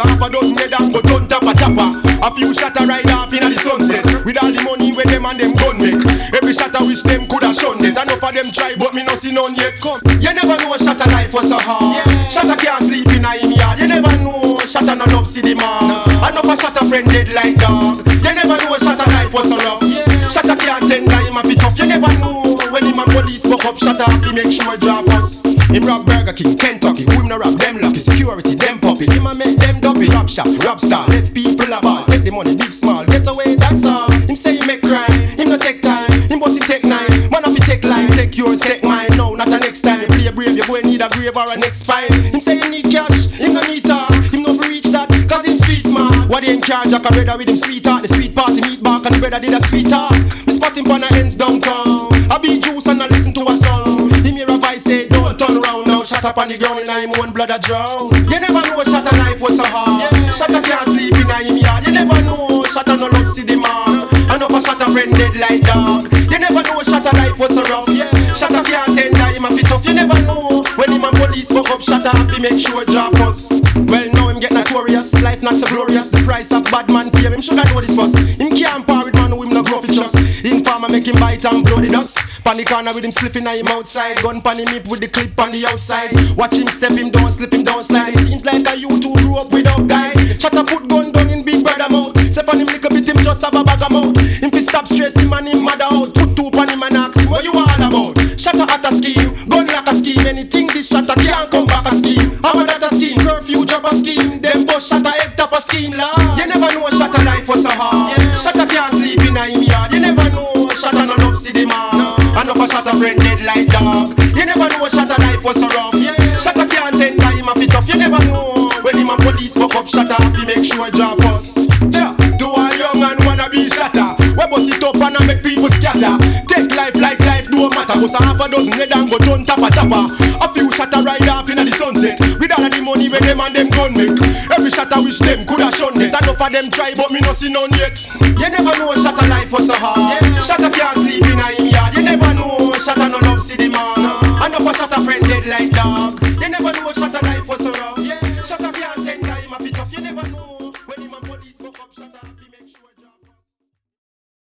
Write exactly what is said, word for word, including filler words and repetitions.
half a dozen head and go turn tapper tapper. A few shatter ride off inna the sunset with all the money where them and them gun make. Every shatter wish them coulda shown it. Enough of them try but me no see none yet. Come, you never know shatter life was so hard. Yeah. Shatter can't sleep inna him yard. You never know shatter no love see the man. No. Enough of shatter friend dead like dog. You never know shatter life was so rough. Yeah. Shatter can't tender him a fit tough. You never know when him and police walk up shatter he make sure drop us. Him rob Burger King, Kentucky. Who him no rob them lucky. Security them puppy. Him a make them dopey. Rob shop, rob star. Left people about. Take the money big small. Get away that's all. Him say he make crime. Him no take time. Him but he take nine. Man if he take line. Take yours, take mine. No, not the next time. Play brave. You go and need a grave or a next spine. Him say he need cash. Him no need talk. Him no fi reach that. Cause him street smart. What he in charge? Jack a brother with him sweetheart. The sweet party meet back and the brother did a sweet talk. Me spot him on the ends downtown. I be juice and I listen to a song. Him hear a voice say don't turn around now. Shut up on the ground and him own blood a drown. You never know shatter life was so hard. Yeah. Shatter can't sleep in him yard. You never know shatter no love see the man. I know for shatter friend dead like dog. You never know shatter life was so rough. Yeah. Shatter can't tender him a fit tough. You never know when him and police fuck up shatter he make sure drop us. Well now him get notorious. Life not so glorious. The price of bad man pay him shoulda know this first. Him can't par with man who him no grow fi trust. Informer make him bite and blow the dust. Pan the corner with him spliffing at him outside. Gun pan him hip with the clip on the outside. Watch him step him down, slip him down slide. It seems like a you two grew up without guy. Shatter put gun down in big brother mouth. Step on him little bit him just have a bag of mouth. Him fi stop stress him and him mother out. Put two pan him and ask him what you all about. Shatter at a scheme, gun like a scheme. Anything this shatter can't come back a scheme. How that a scheme, curfew drop a scheme. Them boss shatter head top a scheme la. You never know shatter life was so hard. Yeah. Shatter can't sleep in a him yard. You never know shatter no love see the man. No. And of a shatter friend dead like dog. You never know shatter life was so rough. Yeah. Shatter can't tender him a fit tough. You never know when him and police fuck up shatter he make sure drop us. Yeah. To all young and wanna be shatter, we bust it up and I make people scatter. Take life like life no matter. Cause a half a dozen head and go turn tapper tapper. A few shatter ride off inna the sunset with all of the money where them and them gun make. Every shatter wish them coulda shown it. Enough of them try but me no see none yet. You never know shatter life was so hard. Yeah. Shatter can't sleep in a him yard. You never know